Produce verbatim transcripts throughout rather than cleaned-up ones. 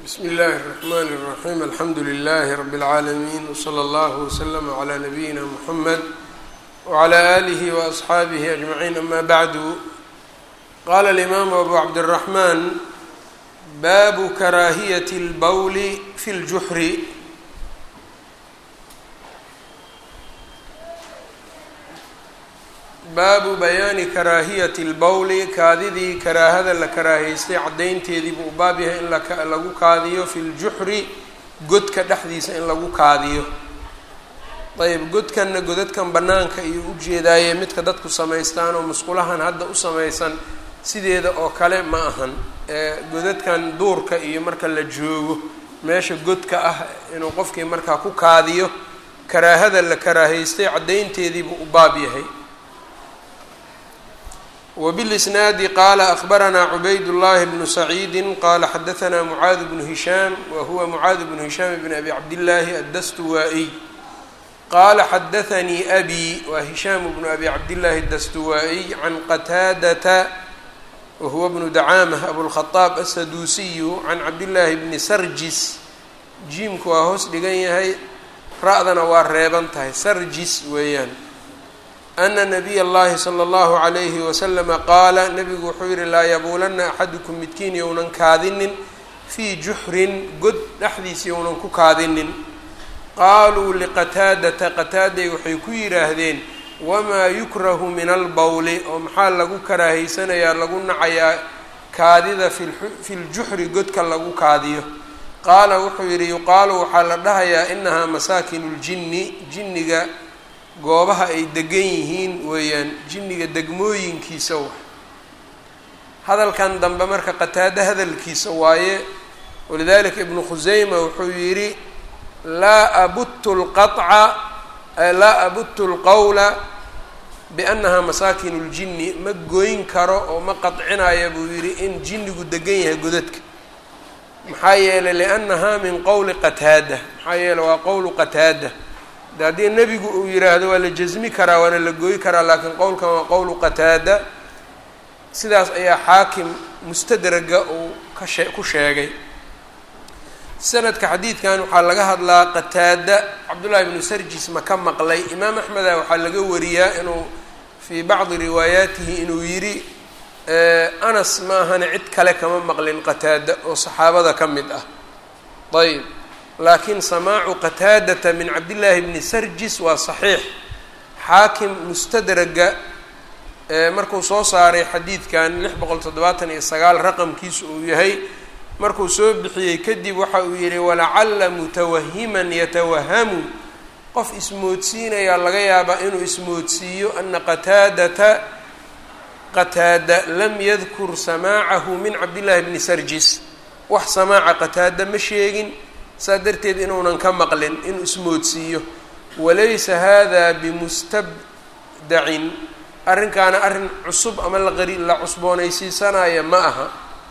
بsم الlh الرحmn الرحيم الحمdu للh رب العاalمين وصلى الله وسلم عlى نبيina محمد وعlى آله وأصحاaبه أجمعين أmا bعd qala الإmام أbو cبدالرحمن bab كراهية الbول في الجحر baabu bayaani karaahiyati اlbowli kaadidii karaahada la karaahaystay caddaynteedii buu u baab yahay in lagu kaadiyo fi ljuxri godka dhexdiisa in lagu kaadiyo ayb godkanna godadkan bannaanka iyo ujeedaaye midka dadku samaystaan oo musqulahan hadda u samaysan sideeda oo kale ma ahan godadkan duurka iyo marka la joogo meesha godka ah inuu qofkii markaa ku kaadiyo karaahada la karaahaystay caddaynteedii buu u baab yahay. وبالإسناad qال أخبرnا عبayd اللh بن سعيد qال xdثnا معاaذ بن هiشhام وهuوa معاaذ بن هiشhام بن أbي cبداللahi الdstوائي qال xdثnي أbي wa هiشhام بن أbي cبداللahi الdstوائي عن qتاadة وهuوa بن دعاmة أبوالخطاب السدوسي عن cبداللahi بن سrجis jiimku waa hoos dhigan yahay ra-dana waa reeban tahay sarjis weeyaan ana nabiy اllahi slى اllahu عalayhi waslama qaala nabigu wuxuu yihi laa yabuulanna axadukum midkiin younan kaadinin fii juxrin god dhexdiisa younan ku kaadinin qaaluu liqataadata qataaday waxay ku yidhaahdeen wamaa yukrahu min albowli oo maxaa lagu karaahaysanayaa lagu nacayaa kaadida fi ljuxri godka lagu kaadiyo qaala wuxuu yidhi yuqaalu waxaa la dhahayaa inahaa masaakinu ljinni jinniga goobaha ay degan yihiin weeyaan jinniga degmooyinkiisa wa hadalkan dambe marka qataado hadalkiisa waaye walidalika ibnu khusayma wuxuu yidhi laa abuttu lqaطca laa abuttu lqowla biannahaa masaakinu ljinni ma goyn karo oo ma qadcinaya buu yidhi in jinnigu degan yahay godadka maxaa yeelay liannahaa min qowli qataada maxaa yeeley waa qowlu qataada de haddii nebigu uu yidhaahdo waa la jasmi karaa waana la gooyi karaa laakiin qowlkan waa qowlu qataada sidaas ayaa xaakim mustadraga uu ka shee ku sheegay. sanadka xadiidkan waxaa laga hadlaa qataada cabdullahi bnu sarjis ma ka maqlay imaam axmeda waxaa laga wariyaa inuu fii bacdi riwaayaatihi inuu yidhi anas ma ahane cid kale kama maqlin qataada oo saxaabada ka mid ah. ayb laakiin samaacu qataadata min cabdillaahi bni sarjis waa saxiix. xaakim mustadraga markuu soo saaray xadiidkan lix boqol toddobaatan iyo sagaal raqamkiisu uu yahay markuu soo bixiyey kadib waxa uu yihi walacalla mutawahiman yatawahamu qof ismoodsiinayaa laga yaabaa inuu ismoodsiiyo ana qataadata qataada lam yadkur samaacahu min cabdillaahi bni sarjis wax samaaca qataada ma sheegin saa darteed inuunan ka maqlin inuu ismoodsiiyo walaysa hada bimustabdacin arrinkaana arrin cusub ama laqari la cusboonaysiisanaya ma aha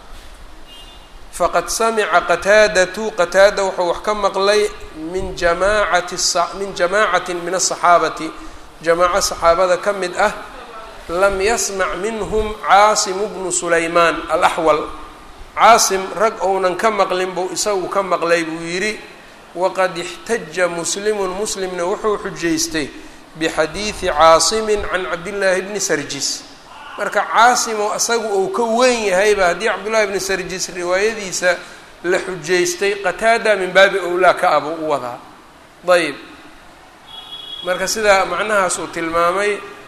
faqad samica qataadatu qataada wuxuu wax ka maqlay min jamaacati min jamaacatin min asaxaabati jamaaco saxaabada ka mid ah lam yasmac minhum caasimu bnu sulaymaan alaxwal caasim rag ounan ka maqlin buu isagu ka maqlay buu yidhi waqad ixtaja muslimun muslimna wuxuu xujaystay bixadiidi caasimin can cabdillaahi bni sarjis marka caasimo isagu uu ka weyn yahayba haddii cabdullaahi bni sarjis riwaayadiisa la xujaystay qataada min baabi owlaa ka abuu u wadaa. ayb marka sidaa macnahaas uu tilmaamay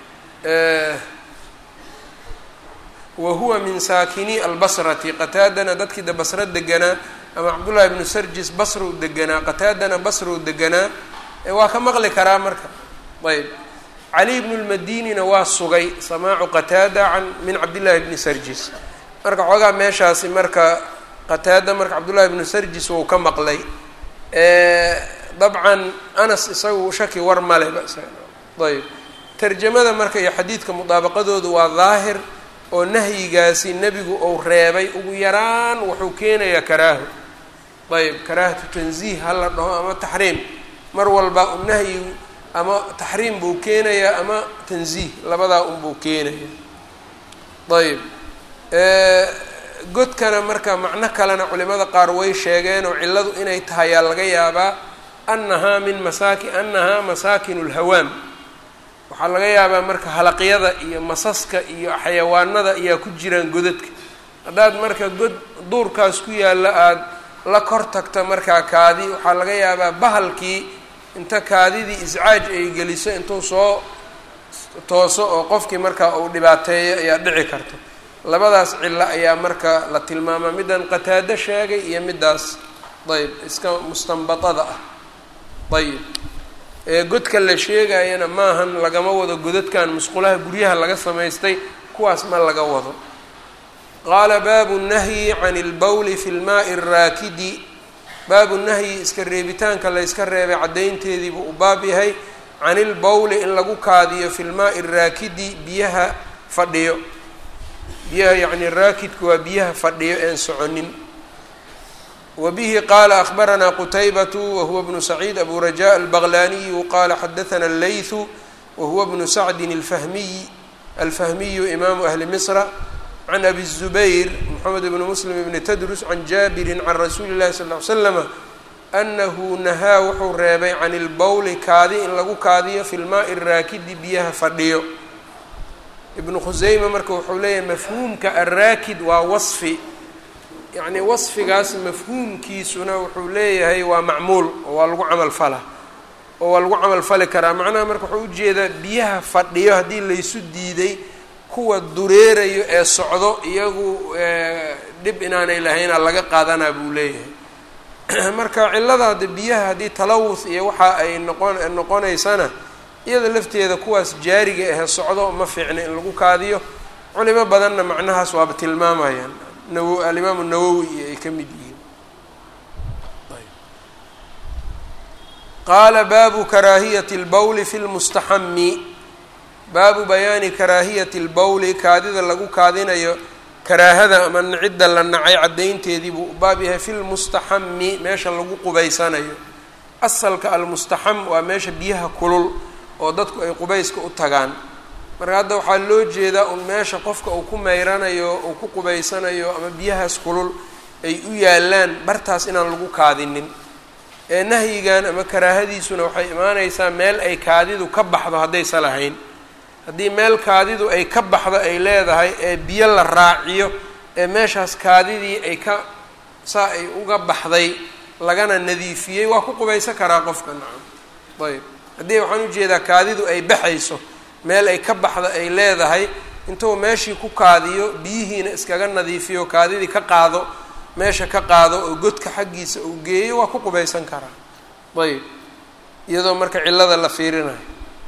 wahuwa min saakini albasrati qataadana dadkii da basro deganaa ama cabdullaahi bnu sarjis basrou deganaa qataadana basrou deganaa waa ka maqli karaa marka. ayb cali bnu lmadinina waa sugay samaacu qataada an min cabdillaahi bni sarjis marka xoogaa meeshaasi marka qataada marka cabdullaahi bnu sarjis wou ka maqlay dabcan anas isagu shaki war male ayb tarjamada marka iyo xadiidka mudaabaqadoodu waa daahir oo nahyigaasi nebigu ou reebay ugu yaraan wuxuu keenayaa karaaho. ayb karaahatu tanziih hala dhaho ama taxriim mar walba u nahyi ama taxriim buu keenayaa ama tanziih labadaa unbuu keenaya. ayb godkana marka macno kalena culimada qaar way sheegeen oo cilladu inay tahay yaa laga yaabaa annahaa min masaaki annahaa masaakinu lhawaam waxaa laga yaabaa marka halaqyada iyo masaska iyo xayawaanada ayaa ku jiraan godadka haddaad marka god duurkaas ku yaalla aada la kor tagta markaa kaadi waxaa laga yaabaa bahalkii inta kaadidii iscaaj ay geliso intuu soo tooso oo qofkii markaa uu dhibaateeyo ayaa dhici karta labadaas cillo ayaa marka la tilmaamaa middan qataado sheegay iyo middaas ayb iska mustanbatada ah ayib ee godka la sheegayana maahan lagama wado godadkan musqulaha guryaha laga samaystay kuwaas ma laga wado qaala baabu nahyi can ilbawli fi lmaai araakidi baabu nahyi iska reebitaanka la yska reebay caddaynteediibuu u baab yahay can ilbawli in lagu kaadiyo fi lmaai araakidi biyaha fadhiyo biyaha yacni raakidku waa biyaha fadhiyo een soconin wa bihi qaala akhbaranaa qutaybatu wahuwa bnu saciid abu rajaa albaqlaniyu qaala xadathana allaythu wahuwa bnu sacdin alfahmiy alfahmiyu imaamu ahli misra can abi الzubayr moxamed bni muslim bni tadrus can jaabirin can rasuuli اllahi sal ly slama anahu nahaa wuxuu reebay can ilbawli kaadi in lagu kaadiyo fi lmaai araakidi biyaha fadhiyo ibnu khuseyma marka wuxuu leeyahay mafhuumka araakid waa wasfi yacni wasfigaas mafhuumkiisuna wuxuu leeyahay waa macmuul oo waa lagu camal fala oo waa lagu camal fali karaa macnaha marka wuxuu ujeedaa biyaha fadhiyo haddii laysu diiday kuwa dureerayo ee socdo iyagu dhib inaanay lahaynaa laga qaadanaa buu leeyahay marka cilladaada biyaha haddii talawuth iyo waxa ay noqon noqonaysana iyada lafteeda kuwaas jaariga ahe socdo ma fiicna in lagu kaadiyo culimo badanna macnahaas waaba tilmaamayaan nawo alimaamu nawowi iyo ay ka mid yihiin qaala baabu karaahiyati اlbawli fi lmustaxami baabu bayaani karaahiyati اlbawli kaadida lagu kaadinayo karaahada ama cidda la nacay caddaynteedii buu baab yahay fi lmustaxami meesha lagu qubaysanayo asalka almustaxam waa meesha biyaha kulul oo dadku ay qubayska u tagaan marka hadda waxaa loo jeedaa un meesha qofka uu ku meyranayo uu ku qubaysanayo ama biyahaas kulul ay u yaalaan bartaas inaan lagu kaadinin ee nahyigan ama karaahadiisuna waxay imaanaysaa meel ay kaadidu ka baxdo haddaysa lahayn haddii meel kaadidu ay ka baxdo ay leedahay ee biyo la raaciyo ee meeshaas kaadidii ay ka saa ay uga baxday lagana nadiifiyey waa ku qubaysan karaa qofka nacam ayb haddii waxaan ujeedaa kaadidu ay baxayso meel ay ka baxda ay leedahay intuu meeshii ku kaadiyo biyihiina iskaga nadiifiyo kaadidii ka qaado meesha ka qaado oo godka xaggiisa uu geeyo waa ku qubaysan karaa ayb iyadoo marka cillada la fiirinayo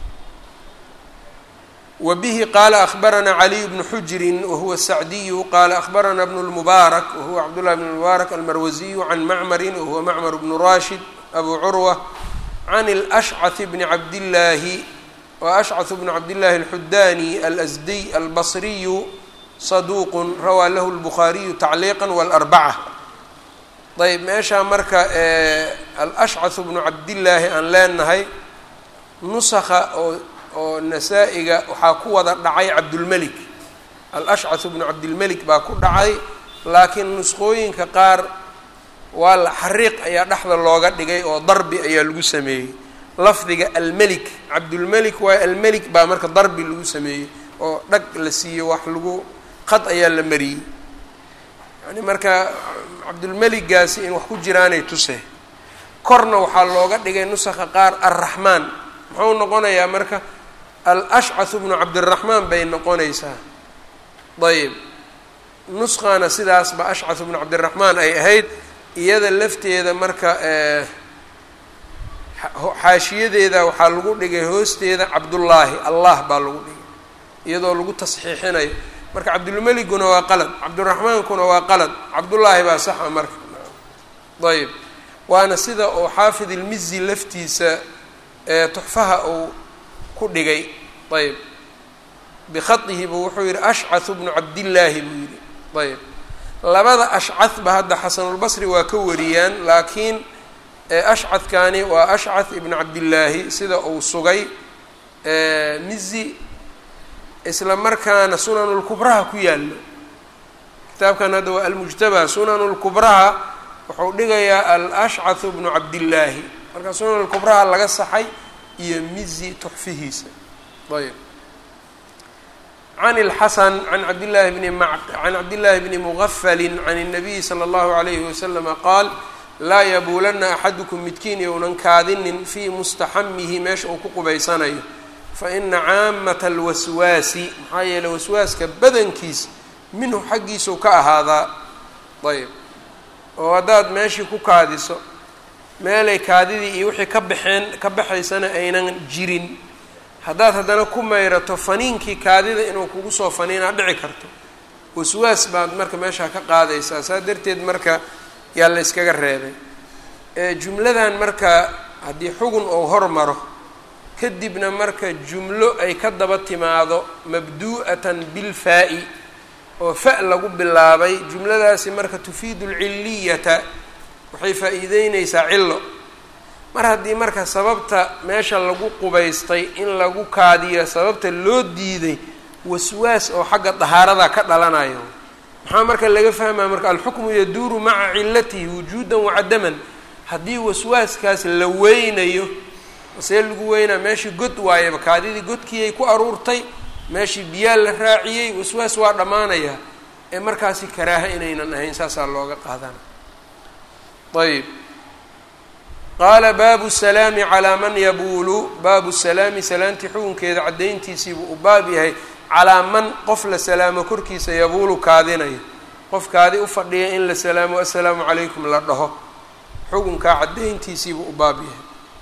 wa bihi qaala akhbaranaa caliy bnu xujrin wahuwa sacdiyu qaala akhbaranaa bnu lmubaarak wahuwa cabdullahi bn mubaarak almarwasiyu can macmarin wahuwa macmar bnu rashid abu curwa can alashcath bni cabdillaahi wa ashcath bnu cabdillahi alxudaani alasdiy albasriyu saduuqun rawaa lahu lbukhaariyu tacliiqa walarbaca ayb meeshaa marka alashcath bnu cabdillaahi aan leenahay nusakha oo oo nasaa-iga waxaa ku wada dhacay cabdulmelik alashcath bnu cabdilmelik baa ku dhacay laakiin nusqooyinka qaar waa la xariiq ayaa dhexda looga dhigay oo darbi ayaa lagu sameeyey lafdiga almelik cabdulmelik waayo almelik baa marka darbi lagu sameeyey oo dhag la siiyo wax lagu qad ayaa la mariyey yani marka cabdulmeligaasi in wax ku jiraanay tuse korna waxaa looga dhigay nusakha qaar arraxmaan muxuu noqonayaa marka alashcath bnu cabdiraxmaan bay noqonaysaa ayb nuskhana sidaasba ashcath bnu cabdiraxmaan ay ahayd iyada lafteeda marka xaashiyadeeda waxaa lagu dhigay hoosteeda cabdullaahi allah baa lagu dhigay iyadoo lagu tasxiixinayo marka cabdulmeliguna waa qalad cabdiraxmaankuna waa qalad cabdullaahi baa saxa marka ayb waana sida oo xaafid ilmizi laftiisa tuxfaha uu ku dhigay ayb bikhatihi buu wuxuu yihi ashcath bnu cabdillaahi buu yihi ayb labada ashcadba hadda xasanulbasri waa ka wariyaan laakiin ashcadkani waa ashcath ibnu cabdillaahi sida uu sugay mizi isla markaana sunanulkubraha ku yaallo kitaabkan hadda waa almujtabaa. sunan lkubraha wuxuu dhigayaa alashcath bnu cabdillaahi, marka sunan lkubraha laga saxay iyo mizi tuxfihiisa. ayb can اlxasan can cabdillaahi bni m can cabdillaahi bni mugafali can الnabiyi salى اllahu عalayhi waslama qaal laa yabuulanna axadukum midkiin younan kaadinin fii mustaxamihi meesha uu ku qubaysanayo, faina caamata alwaswaasi maxaa yeeley waswaaska badankiis minhu xaggiisau ka ahaadaa. ayb oo haddaad meeshii ku kaadiso meelay kaadidii iyo wixii ka baxeen ka baxaysana aynan jirin, haddaad haddana ku mayrato faniinkii kaadida inuu kugu soo faniinaa dhici karto, waswaas baad marka meeshaa ka qaadaysaa. saa darteed marka yaa la yskaga reebay. jumladan marka haddii xugun ou hormaro kadibna marka jumlo ay ka daba timaado mabdu'atan bilfaa'i oo fa lagu bilaabay, jumladaasi marka tufiidu alcilliyata waxay faa'iideyneysaa cillo. mar haddii marka sababta meesha lagu qubaystay in lagu kaadiyo sababta loo diiday waswaas oo xagga dahaarada ka dhalanayo, maxaa marka laga fahmaa marka alxukmu yaduuru maca cilatihi wujuudan wacadaman. haddii waswaaskaas la weynayo see lagu weynaa, meeshii god waayaba kaadidii godkiiyay ku aruurtay, meeshii biyaa la raaciyey, waswaas waa dhammaanayaa, ee markaasi karaaha inaynan ahayn saasaa looga qaadana. ayb qaala baabu salaami calaa man yabuulu, baabu salaami salaantii xukunkeeda caddayntiisiibuu u baab yahay calaa man qof la salaamo korkiisa yabuulu kaadinayo, qof kaadi u fadhiya in la salaamo assalaamu calaykum la dhaho, xukunkaa caddayntiisiibuu u baab yahay.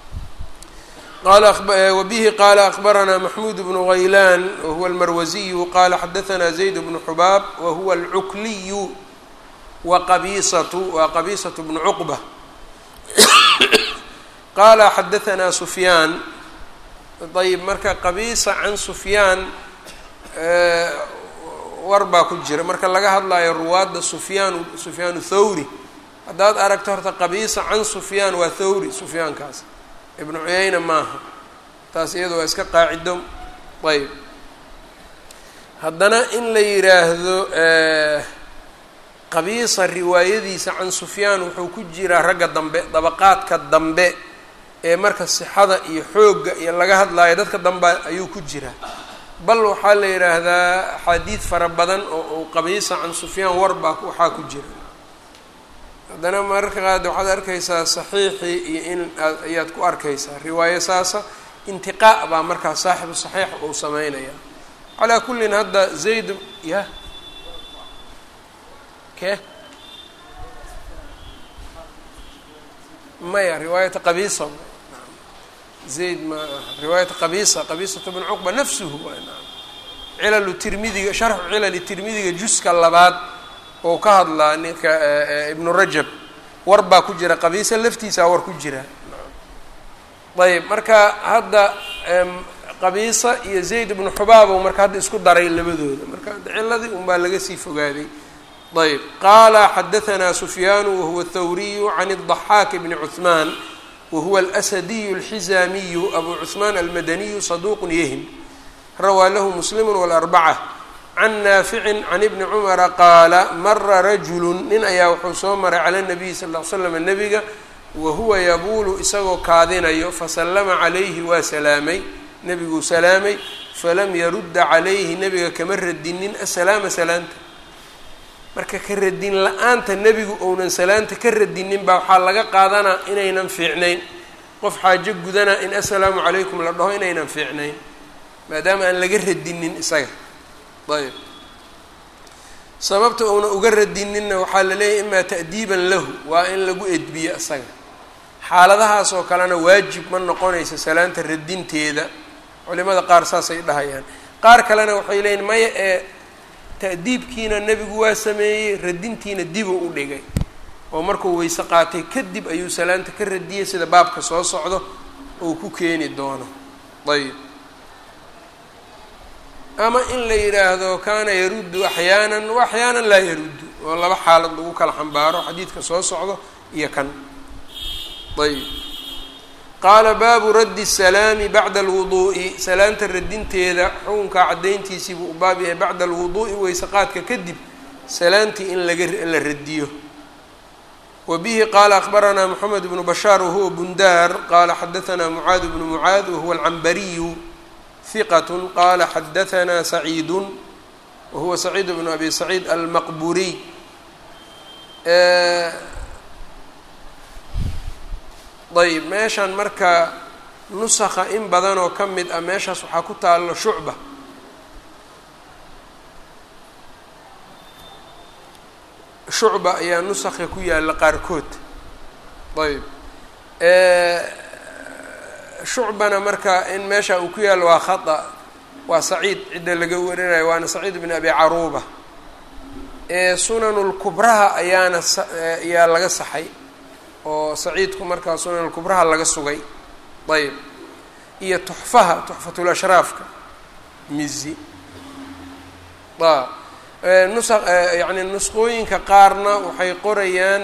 wbihi qaala akbaranaa maxmuud bnu haylaan wahuwa almarwasiyu qaala xadaanaa zayd bnu xubaab wahuwa alcukliyu wa qabiisatu waa qabiisatu bnu cuqba qaala xadaanaa sufyaan. ayb marka qabiisa can sufyaan war baa ku jira marka laga hadlayo ruwaadda sufyaan sufyaan thawri. haddaad aragto horta qabiisa can sufyaan waa thawri, sufyaankaas ibnu cuyayna maaha, taas iyada waa iska qaacido. ayb haddana in la yidhaahdo qabiisa riwaayadiisa can sufyaan wuxuu ku jiraa ragga dambe, dabaqaadka dambe ee marka sixada iyo xoogga iyo laga hadlaayo dadka dambe ayuu ku jiraa. bal waxaa la yidhaahdaa axaadiid fara badan oo uu qabiisa can sufyaan warbaa waxaa ku jira. haddana mararka qaad waxaad arkaysaa saxiixii iyo in ayaad ku arkaysaa riwaayo saasa, intiqaa' baa markaa saaxibu saxiix uu sameynaya. calaa kullin hadda zayd ya ke maya riwaayata qabiisa zayd ma riwaayata qabiisa qabiisatu bn cuqba nafsuhu cilalu tirmidiga sharxu cilali tirmidiga juska labaad oo ka hadlaa ninka ibnu rajab war baa ku jira, qabiisa laftiisa war ku jira. ayb marka hadda qabiisa iyo zayd ibnu xubaabo marka hadda isku daray labadooda, marka ciladii un baa laga sii fogaaday. ayb qaala xadaanaa sufyaanu wahuwa athawriyu can الضaxaak bni cuثmaan wahuwa alasadiyu alxizaamiyu abu cuثmaan almadaniyu saduuq yahim rawaa lahu muslim wاlarbaca can naaficin can ibni cumara qaala mara rajulu nin ayaa wuxuu soo maray cala nabiyi sal l l slam nebiga wahuwa yabuulu isagoo kaadinayo fasallama calayhi waa salaamay, nebiguu salaamay falam yarudda calayhi nebiga kama radinin asalaama salaanta. marka ka radin la-aanta nebigu ounan salaanta ka radinin baa waxaa laga qaadanaa inaynan fiicnayn, qof xaajo gudanaa in assalaamu calaykum la dhaho inaynan fiicnayn maadaama aan laga radinin isaga. ayb sababta uuna uga radininna waxaa la leeyahy imaa ta'diiban lahu, waa in lagu edbiyo isaga. xaaladahaas oo kalena waajib ma noqonaysa salaanta radinteeda, culimada qaar saasay dhahayaan. qaar kalena waxay leeyihin maya ee ta'diibkiina nebigu waa sameeyey, radintiina dibuu u dhigay oo markuu weyse qaatay kadib ayuu salaanta ka radiyey sida baabka soo socdo uu ku keeni doono. ayb ama in la yidhaahdo kaana yaruddu axyaanan wa axyaanan laa yaruddu, oo laba xaalad lagu kala xambaaro xadiidka soo socdo iyo kan. ayb qaala baabu raddi salaami bacda alwuduu'i, salaanta radinteeda xukunkaa caddayntiisii buu u baab yahay bacda alwuduu'i weyse qaadka kadib salaantii in laga la radiyo. وبه qال أخبرنا محمد بن بشhاaر وهو بندار qال xdثنا معاaذ بن معاaذ وهو العنبري ثقة qال xdثنا سعيد وهو سعيد بن أبي سعيد المqبuري. ayb meeshan marka نسخa in badan oo ka mid a meeshaas waxaa ku taalo شhuعبة. shucba ayaa nusakha ku yaalla qaarkood. ayb shucbana marka in meesha uu ku yaallo waa khata, waa saciid cidda laga warinayo waana saciid bn abi caruuba. sunanulkubraha ayaana ayaa laga saxay oo saciidku markaa sunanulkubraha laga sugay. ayb iyo tuxfaha tuxfatulashraafka mizi nus yani nusqooyinka qaarna waxay qorayaan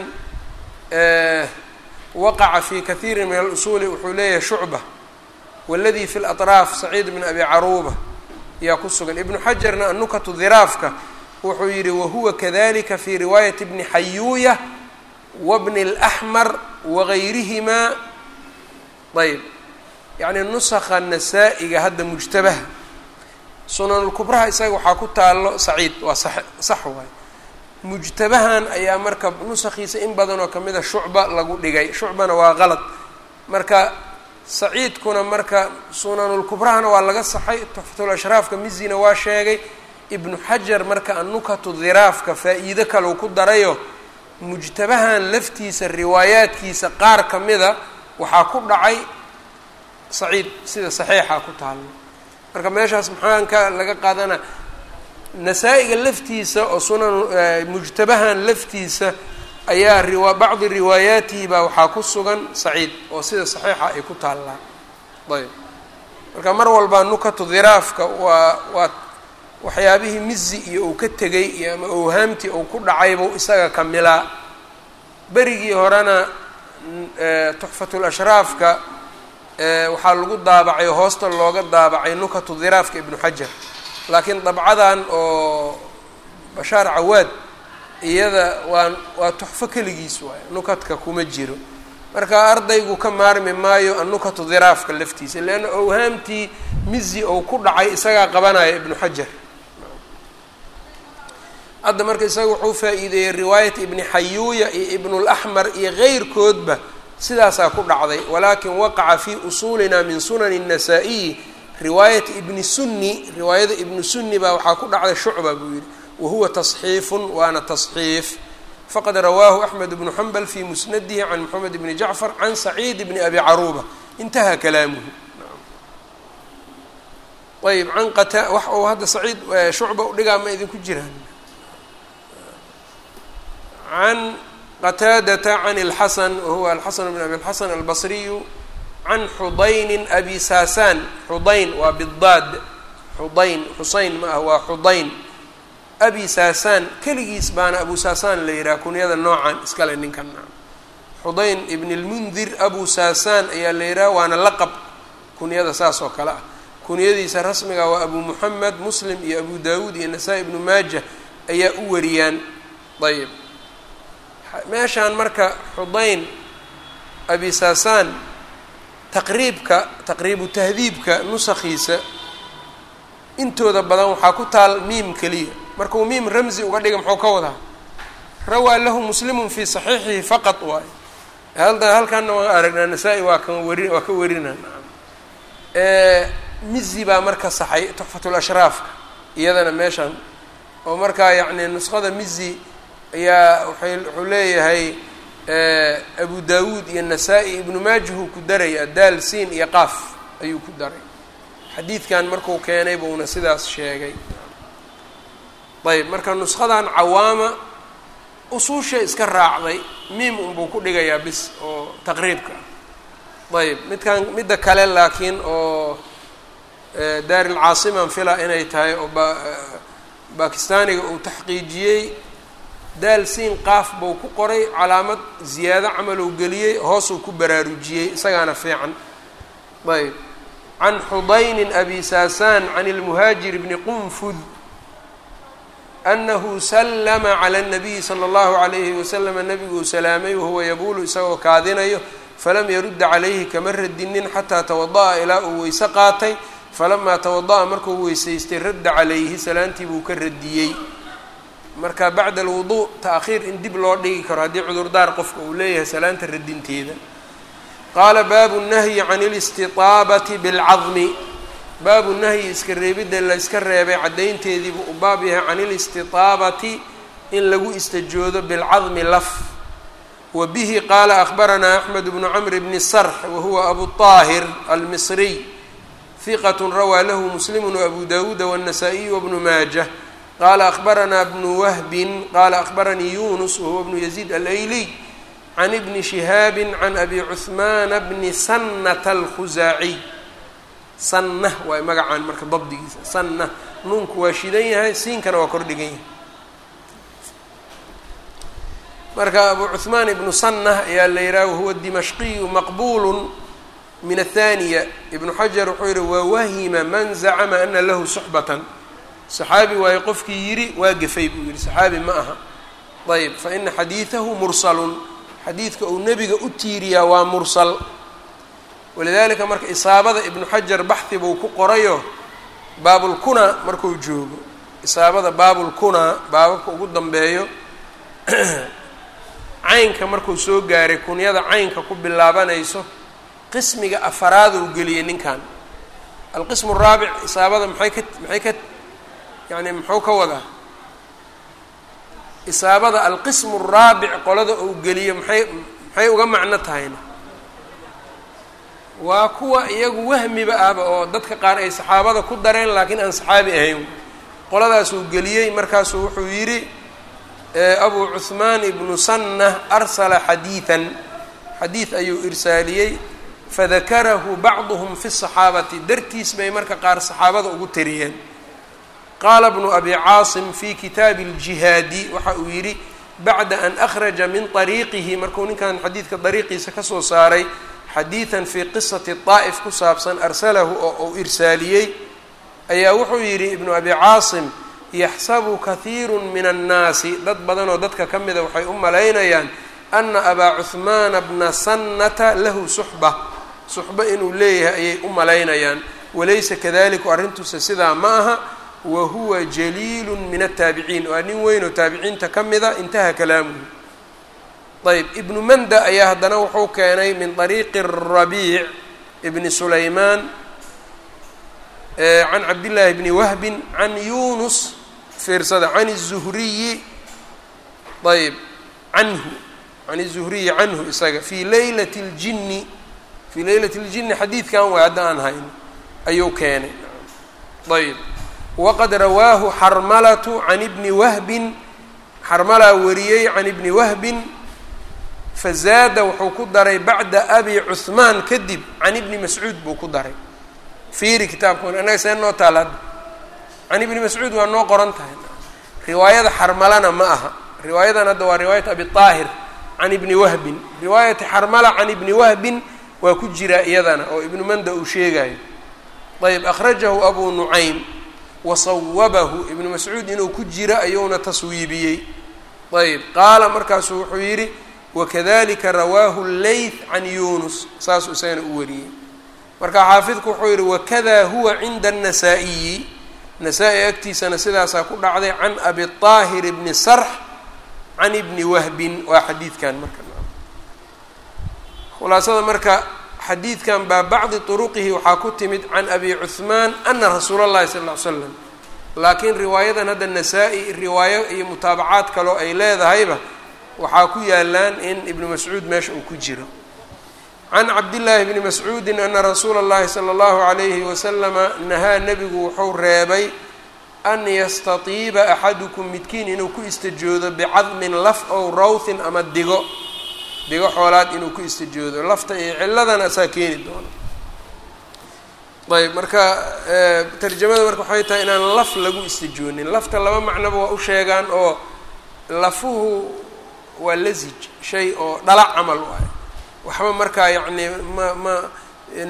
waqaca fi kahiiri min alusuuli wuxuu leeyahay shucba waladii fi laطraaf saciid bn abi caruuba yaa ku sugan. ibnu xajarna annukatu dhiraafka wuxuu yihi wahuwa kadalika fi riwaayati bni xayuuya wabni اlaxmar wagayrihimaa. ayb yani nusakha nasaa-iga hadda mujtabaha sunanulkubraha isaga waxaa ku taalo saciid waa sax sax waay. mujtabahan ayaa marka nusakhiisa in badan oo kamid a shucba lagu dhigay. shucbana waa qalad marka saciidkuna marka sunanulkubrahana waa laga saxay. tuxfatulashraafka mizina waa sheegay. ibnu xajar marka annukatu dhiraafka faa-iido kalau ku darayo mujtabahan laftiisa riwaayaadkiisa qaar kamida waxaa ku dhacay saciid sida saxiixa ku taalo. marka meeshaas maxaan ka laga qaadana nasaa-iga laftiisa oo sunan mujtabahan laftiisa ayaa riwa bacdi riwaayaatihi baa waxaa ku sugan saciid oo sida saxiixa ay ku taallaa. ayb marka mar walba nukatu dhiraafka waa waa waxyaabihii mizi iyo uu ka tegay iyo ama owhaamtii uu ku dhacaybu isaga kamilaa. berigii horena tuxfatulashraafka waxaa lagu daabacay oo hoosta looga daabacay nukatu dhiraafka ibnu xajar, laakiin dabcadan oo bashaar cawaad iyada waa waa tuxfo keligiis waay, nukatka kuma jiro. marka ardaygu ka maarmi maayo annukatu dhiraafka laftiisa leanna owhaamtii mizi ou ku dhacay isagaa qabanaya ibnu xajar. hadda marka isaga wuxuu faa-iideeyey riwaayat ibni xayuuya iyo ibnulaxmar iyo keyrkoodba sidaasaa ku dhacday. walakin waqaca fi usuulina min sunani الnasaa-iyi riwaayat ibni sunni, riwaayada ibnu sunni baa waxaa ku dhacday shucba buu yihi wahuwa tasxiifun waana tasxiif. faqad rawaahu axmed bnu xambal fi musnadihi can moxamed bni jacfar can saciid bni abi caruuba intaha kalaamuhu. ayb can qata wax uu hadda saciid shucba udhigaa ma idinku jiraan. can qataadata can اlxasan wahuwa alxasan bn abi اlxasan albasriyu can xudayni abi saasaan. xudayn waa bidaad, xudayn xuseyn ma ah waa xudayn. abi saasaan keligiis baana abu saasaan la yihaha kunyada noocan iskale ninkan. xudayn ibn اlmundir abu saasaan ayaa la yihaha waana laqab kunyada saas oo kale ah. kunyadiisa rasmiga waa abu muxamed, muslim iyo abu dawuud iyo nasaa-i ibnu maaja ayaa u wariyaan. ayb meeshaan marka xudayn abi saasaan taqriibka taqriibu tahdiibka nusakhiisa intooda badan waxaa ku taal miim keliya. markuu miim ramzi uga dhiga muxuu ka wadaa rawaa lahu muslimun fi saxiixihi faqad waay. halda halkaana waan aragnaa nasaa-i waa kan wari waa ka warinaa. mizi baa marka saxay tuxfatulashraafka iyadana meeshaan oo markaa yacni nuskhada mizi ayaa waay wuxuu leeyahay abu dawuud iyo nasaa-i ibnu maajahu ku daraya daal siin iyo qaaf ayuu ku daray. xadiidkan markuu keenay buuna sidaas sheegay. ayb marka nuskadan cawaama usuusha iska raacday miim unbuu ku dhigayaa bis oo taqriibka. ayb midkan midda kale laakiin oo daarilcaasiman fila inay tahay oo ba bakistaaniga uu taxqiijiyey daal siin qaaf buu ku qoray calaamad ziyaado camal uu geliyey hoosuu ku baraarujiyey isagaana fiican. ayb can xudaynin abi saasaan can ilmuhaajir bni qunfud anahu sallama cala الnabiyi salى اllahu عalayhi wasalam nabiguu salaamay wahuwa yabuulu isagoo kaadinayo falam yarudda calayhi kama radinin xataa tawada'a ilaa uu weyse qaatay falamaa tawada'a markuu weysaystay radda calayhi salaantii buu ka radiyey. marka bacda alwudu ta'khiir in dib loo dhigi karo haddii cudurdaar qofka uu leeyahay salaanta radinteeda. qaala baabu nahyi can اlistitaabati bilcadmi, baabu nahyi iska reebidda la iska reebay caddaynteedii buu u baab yahay can ilistitaabati in lagu istajoodo bilcadmi laf. wa bihi qaala akhbaranaa axmed bnu camr bni sarx wahuwa abu طaahir almisriy hiqat rawaa lahu muslimu waabu dawuuda wالnasaa-iyu wabnu maajah. qaala akhbaranaa bnu wahbin qaala akhbaranii yunus wahuwa bnu yaziid alayliy can ibni shihaabi can abi cuhmaana bni sanata alkhusaaciy. sanna waa magacaan marka dabdigiisa sanna, nuunku waa shidan yahay, siinkana waa kor dhigan yahay. marka abu cuhmaan ibnu sanna ayaa la yidhaha wahuwa dimashqiyu maqbulu min athaniya. ibnu xajar wuxuu yihi wawahima man zacama ana lahu suxbatan, saxaabi waayo qofkii yidhi waa gafay buu yihi, saxaabi ma aha. ayb faina xadiidahu mursalun, xadiidka uu nebiga u tiiriyaa waa mursal. walidaalika marka isaabada ibnu xajar baxhi buu ku qorayo baabulkunaa markuu joogo, isaabada baabulkunaa baababka ugu dambeeyo caynka markuu soo gaaray kunyada caynka ku bilaabanayso qismiga afaraad uu geliyey ninkan. alqismu araabic isaabada maxay ka maxay ka yani muxuu ka wadaa isaabada alqismu araabic qolada uu geliyo maxay maxay uga macno tahayna waa kuwa iyagu wahmiba ahba oo dadka qaar ay saxaabada ku dareen laakiin aan saxaabi ahayn, qoladaasuu geliyey. markaasuu wuxuu yidhi abu cuhmaan ibnu sanna arsala xadiidan, xadiid ayuu irsaaliyey fadakarahu bacduhum fi saxaabati, dartiis bay marka qaar saxaabada ugu tariyeen. qaala bnu abi caasim fi kitaabi اljihaadi waxa uu yidhi bacda an akhraja min طariiqihi, markuu ninkan xadiidka dariiqiisa kasoo saaray xadiidan fii qisati طaa'if ku saabsan arsalahu oo uu irsaaliyey, ayaa wuxuu yidhi ibnu abi caasim yaxsabu kahiiru min annaasi, dad badan oo dadka ka mida waxay u malaynayaan ana abaa cuhmaana bna sannata lahu suxba, suxba inuu leeyahay ayay u malaynayaan. walaysa kadaliku arrintuuse sidaa ma aha, wa huwa jaliilu min ataabiciin, waa nin weyn oo taabiciinta ka mida. intaha kalaamuhu. ayb ibnu manda ayaa haddana wuxuu keenay min طariiqi الrabiic ibni sulaymaan can cabdillaahi bni wahbin can yunus fiirsada can الzuhriyi ayb canhu can الzuhriyi canhu isaga fii laylat اljini fii laylat اljini xadiidkan way hadda aan hayn ayuu keenay. ayb waqad rawaahu xarmalatu can ibni wahbin, xarmalaa wariyey can ibni wahbin fazaada wuxuu ku daray bacda abi cuhmaan kadib can ibni mascuud buu ku daray. fiiri kitaabkan annaga see noo taal hadda can ibni mascuud waa noo qoran tahay, riwaayada xarmalana ma aha. riwaayadan hadda waa riwaayat abi طaahir can ibni wahbin, riwaayati xarmala can ibni wahbin waa ku jiraa iyadana oo ibnu manda uu sheegayo. ayb akhrajahu abu nucaym wasawabahu, ibnu mascuud inuu ku jira ayuuna taswiibiyey. ayb qaala markaasuu wuxuu yidhi wakadalika rawaahu leyth can yunus, saasuu isagana u wariyey. marka xaafidku wuxuu yidhi wakada huwa cinda الnasaa-iyi, nasaa-i agtiisana sidaasaa ku dhacday can abi طaahir bni sarx can ibni wahbin. waa xadiidkan marka khulaasada marka xadiidkan baa bacdi طuruqihi waxaa ku timid can abi cuhmaan ana rasuula اllahi sal ll ly slam, laakiin riwaayadan hadda nasaa-i riwaayo iyo mutaabacaad kaloo ay leedahayba waxaa ku yaalaan in ibnu mascuud meesha uu ku jiro. can cabdillaahi bni mascuudin ana rasuula اllahi salى اllahu عalayhi wasalama nahaa nebigu wuxuu reebay an yastatiiba axadukum midkiin inuu ku istajoodo bicadmin laf ow rawthin ama digo, digo xoolaad inuu ku istajoodo. lafta iyo ciladana asaa keeni doona. ayb marka tarjamada marka waxay tahay inaan laf lagu istajoonin. lafta laba macnoba waa u sheegaan oo lafuhu waa lasij, shay oo dhalac camal waayo, waxba markaa yacni ma ma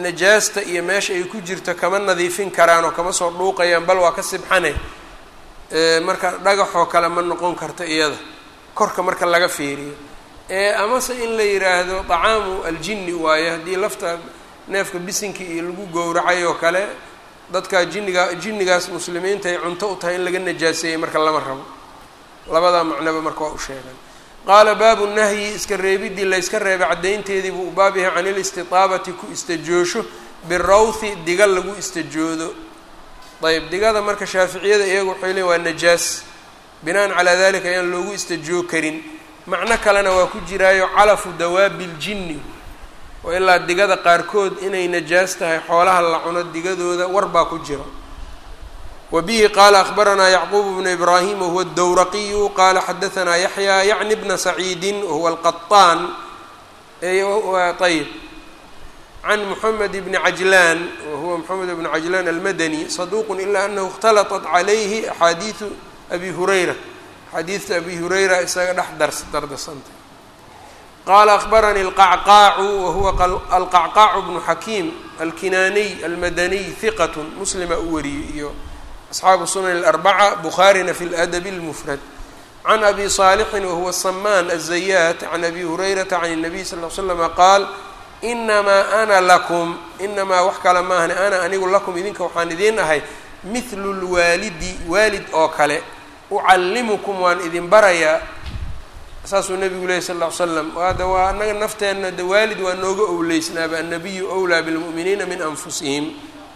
najaasta iyo meesha ay ku jirto kama nadiifin karaan oo kama soo dhuuqayaan, bal waa ka sibxane. marka dhagaxoo kale ma noqon karta iyada korka marka laga fiiriyo amase in la yiraahdo طacaamu aljini waayo haddii lafta neefka bisinka iyo lagu gowracay oo kale dadka jinniga jinnigaas muslimiinta ay cunto u tahay in laga najaaseeyey marka lama rabo labada macnaba marka waa u sheegan qaala baabu nahyi iska reebidii la iska reebay caddaynteedii buu u baab yahay can ilistitaabati ku istajoosho birawthi diga lagu istajoodo ayb digada marka shaaficiyada iyagu waxay leeyiin waa najaas binaan calaa dalika ayaan loogu istajoo karin macno kalena waa ku jiraayo calafu dawaabi ljinni oo ilaa digada qaarkood inay najaas tahay xoolaha la cuno digadooda war baa ku jira wa bihi qaala akhbaranaa yacquub bnu ibraahim wahuwa adawraqiyu qaala xadahanaa yaxya yacni bna saciidin wahuwa alqaطaan ayb can moxamed bni cajlaan wahuwa moxamed bni cajlaan almadani saduuqun ilaa anahu ikhtalaطat calayhi axaadiidu abi hurayra xadiidta abi hurayra isaga dhex dars dardarsantay qaala akhbaranii alqacqaacu wahuwa alqacqaacu bnu xakiim alkinaaniy almadaniy hiqat muslima u wariyey iyo asxaabu sunan alarbaca bukhaarina fi ladabi اlmufrad can abi saalixin wahuwa samaan azayaat can abi hurayrata can الnabiy sal l slama qaal inamaa ana lakum inamaa wax kale maahane ana anigu lakum idinka waxaan idiin ahay mithlu lwaalidi waalid oo kale ucallimukum waan idin barayaa saasuu nabigu lehy sal ll ly slam hadda waa annaga nafteenna de waalid waa nooga owleysnaaba annabiyu wlaa bilmu'miniina min anfusihim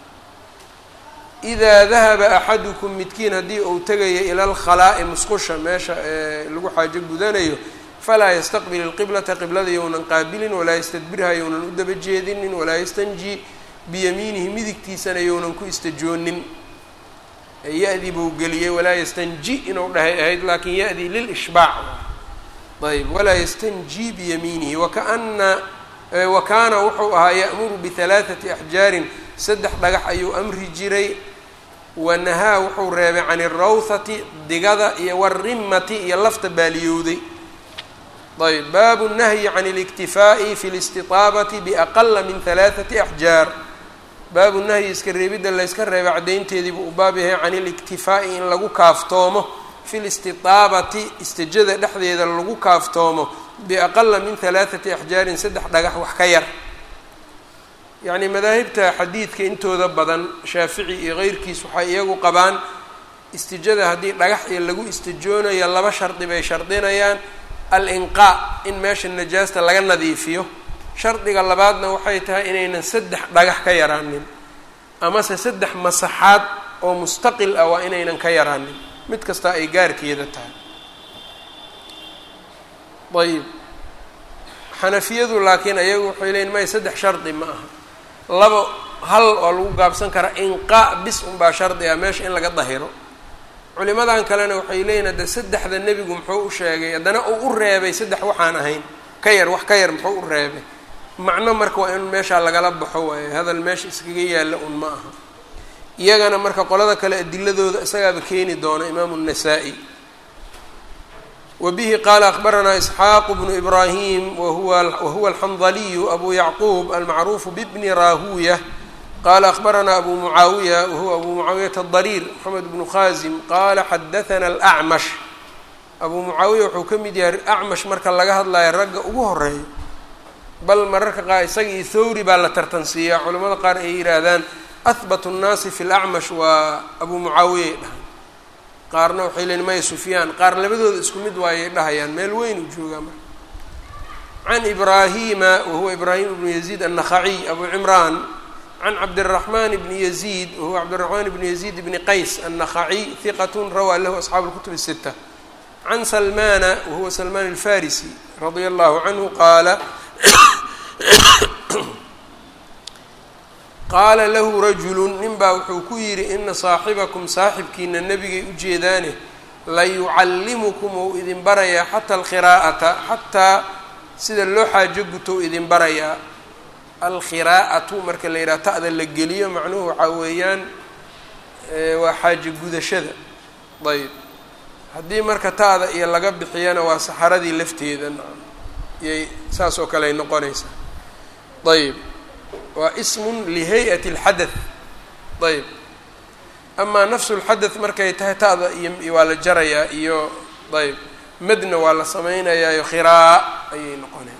idaa dahaba axadukum midkiin haddii uu tegaya ila alkhalaa'i musqusha meesha ee lagu xaajo gudanayo falaa yastaqbil ilqiblata qiblada yownan qaabilin walaa yastadbirha yownan u daba jeedinin walaa yastanji biyamiinihi midigtiisana yownan ku istajoonin ya-dii buu geliyey walaa yastanji inuu dhahay ahayd laakiin ya-dii lilishbaac ayb walaa yastanji biyamiinihi wakaana wa kaana wuxuu ahaa ya'muru bihalaathati axjaarin saddex dhagax ayuu amri jiray wanahaa wuxuu reebay can irawthati digada iyo warimati iyo lafta baaliyowday ayb baabu nahyi can اliktifaa'i fi اlistitaabati biaqala min halaaثati axjaar baabu nahyi iska reebidda layska reebay caddaynteedii buu u baab yahay can iliktifaa'i in lagu kaaftoomo fi listitaabati istijada dhexdeeda lagu kaaftoomo biaqala min halaaثati axjaarin saddex dhagax wax ka yar yacni madaahibta xadiidka intooda badan shaafici iyo keyrkiis waxay iyagu qabaan istijada haddii dhagax iyo lagu istijoonayo laba shardi bay shardinayaan al-inqaa in meesha najaasta laga nadiifiyo shardiga labaadna waxay tahay inaynan saddex dhagax ka yaraanin amase saddex masaxaad oo mustaqil ah waa inaynan ka yaraanin mid kasta ay gaarkeeda tahay ayib xanafiyadu laakiin ayagu waxay leeyiin may saddex shardi ma aha labo hal oo lagu gaabsan karaa inqaa bis unbaa shardi ah meesha in laga dahiro culimadan kalena waxay leeyihin hadda saddexda nebigu muxuu u sheegay haddana uu u reebay saddex waxaan ahayn ka yar wax ka yar muxuu u reebay macno marka waa in meeshaa lagala baxo waayo hadal meesha iskaga yaalla un ma aha iyagana marka qolada kale adiladooda isagaaba keeni doona imaamu الnasaa-i wa bihi qaala akhbaranaa isxaaqu bnu ibraahim wahuwa wahuwa alxandaliyu abu yacquub almacruufu bibni raahuya qaala akhbaranaa abu mucaawiya wahuwa abu mucaawiyata adariir moxamed bnu khaasim qaala xadathana alacmash abu mucaawiya wuxuu ka mid yahay acmash marka laga hadlayo ragga ugu horeeya bal mararka qaar isaga iyo thawri baa la tartansiiyaa culamada qaar ay yihaahdaan ahbatu nnaasi fi lacmash waa abu mucaawiya ay dhahaan qaarna waxay leeyiin maya sufyaan qaar labadooda isku mid waayay dhahayaan meel weyn uu joogaa marka can ibraahima wahuwa ibraahim ibnu yaziid annakhaciy abu cimraan can cabdiraxmaan bni yaziid wahuwa cabdiraxmaan bni yaziid bni qays annakhaciy hiqatun rawaa lahu asxaabu lkutub الsita can salmaana wahuwa salmaan alfarisi radia allahu canhu qaala qaala lahu rajulu nin baa wuxuu ku yidhi ina saaxibakum saaxibkiina nebigay ujeedaane layucallimukum ou idin barayaa xata alkhiraa'ata xataa sida loo xaajo gutou idin barayaa alkhiraa'atu marka la yidhaha ta'da la geliyo macnuhu waxaa weeyaan waa xaajo gudashada ayb haddii marka ta'da iyo laga bixiyana waa saxaradii lafteeda iyay saas oo kale ay noqonaysaa ayb waa ismun lihay-ati اlxadath ayb amaa nafsu lxadath markay tahay ta'da iyo waa la jarayaa iyo ayb madna waa la sameynayaayo khiraa ayay noqoneen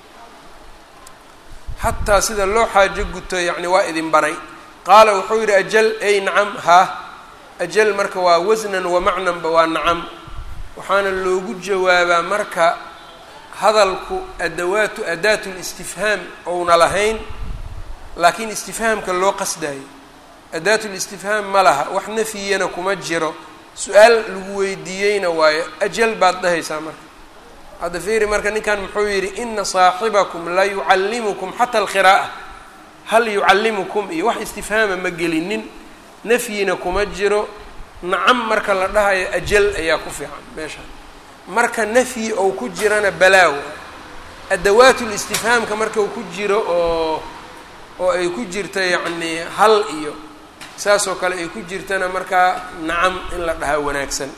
xataa sida loo xaajo guto yacni waa idin baray qaala wuxuu yidhi ajal ay nacam ha ajal marka waa wasnan wa macnanba waa nacam waxaana loogu jawaabaa marka hadalku adawaatu adaatu listifhaam ouna lahayn laakiin istifhaamka loo qasdayo adaatu listifhaam ma laha wax nafyiyana kuma jiro su-aal lagu weydiiyeyna waayo ajal baad dhahaysaa marka hadda fiiri marka ninkan muxuu yidhi ina saaxibakum la yucallimukum xata alqiraa'a hal yucallimukum iyo wax istifhaama ma gelinin nafyina kuma jiro nacam marka la dhahayo ajal ayaa ku fiican meesha marka nafyi ou ku jirana balaaw adawaatul istifhaamka marka uu ku jiro oo oo ay ku jirta yacni hal iyo saas oo kale ay ku jirtana markaa nacam in la dhahaa wanaagsan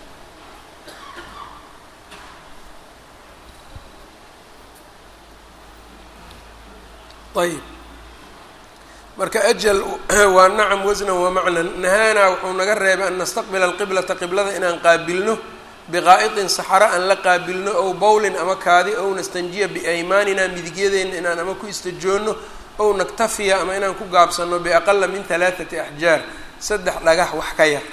ayb marka ajal waa nacam wasnan wa macnan nahaanaa wuxuu naga reebay an nastaqbila alqiblata qiblada inaan qaabilno biqaa'itin saxaro aan la qaabilno ow bowlin ama kaadi ow nastanjiya biaymaanina midigyadeenna inaan ama ku istajoonno ow naktafiya ama inaan ku gaabsanno biaqala min halaathati axjaar saddex dhagax wax ka yar